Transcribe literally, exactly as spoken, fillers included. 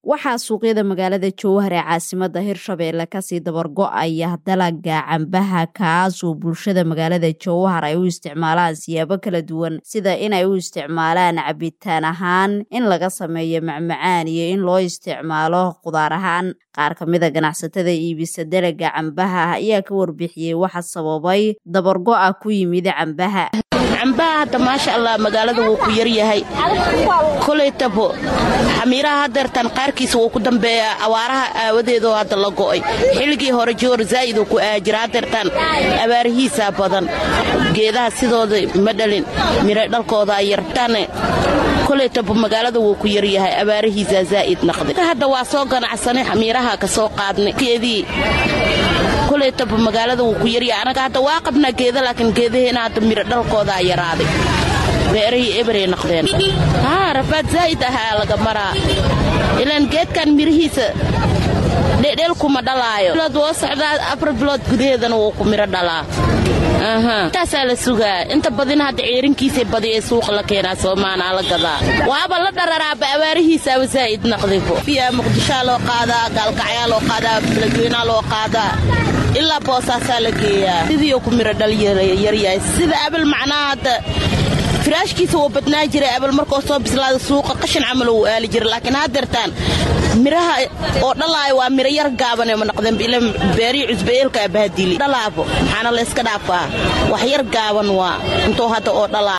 waxaa suuqyada magaalada Jowhar ee caasimadda Hirshabelle ka sii dabar go'aya dalagga cambaha kaas oo bulshada magaalada Jowhar ay u isticmaalaan siyaabo kala duwan sida in ay u isticmaalaan cabitaan ahaan, in laga sameeyo macmacaan iyo in loo isticmaalo qudaar ahaan. Qaar ka mid ah ganacsatada iibisa dalagga cambaha ayaa ka warbixiyay waxa sababay dabar go'a ku yimid cambaha. cambaha hadda maasha Allah magaalada wuu ku yar yahay koleetabo xamiiraha hadeertan qaarkiisa wuu ku dambeeyaa awaaraha aawadeedoo hadda la go'ay xilligii hore joor zaa'id uu ku aajira hadeertan abaarihiisa badan geedaha sidooda ma dhalin miro dhalkooda ay yartaan koleetabo magaalada wuu ku yar yahay abaarihiisa zaa'id naqday hadda waa soo ganacsanay xamiiraha ka soo qaadnay geedii koleetabo magaalada wuu ku yar yahay anaga hadda waa qabnaa geeda laakiin geedaheena hadda miro dhalkooda ay yaraaday beerihii ebrey naqdeen haa rafaad zaa'id ahaa laga maraa ilaan geedkan mirihiisa dhedheel kuma dhalaayo bilood woo socdaa afar bilood gudaheedana wuu ku miro dhalaa aha taasaa la sugaa inta badina hadda ceerinkiisay badi ee suuqa la keenaa soomaanaa la gadaa waaba la dhararaaba abaarihiisaaba zaa'id naqdibo fiyaa muqdishaa loo qaadaa gaalkacyaa loo qaadaa beledweynaa loo qaadaa ilaa boosaasaa la geeyaa sidii ku miro dhal yaryahay sida abal macnaa hadda firaashkiisa wuu badnaa jiray abal markoo soo bislaada suuqa qashin camal uu aali jiray laakiin haddeertaan miraha oo dhalaayo waa miro yar gaabanee ma noqdeen ila beerii cusbeelka abahadili dhalaabo maxaana la iska dhaafaa wax yar gaaban waa intuu hadda oo dhalaa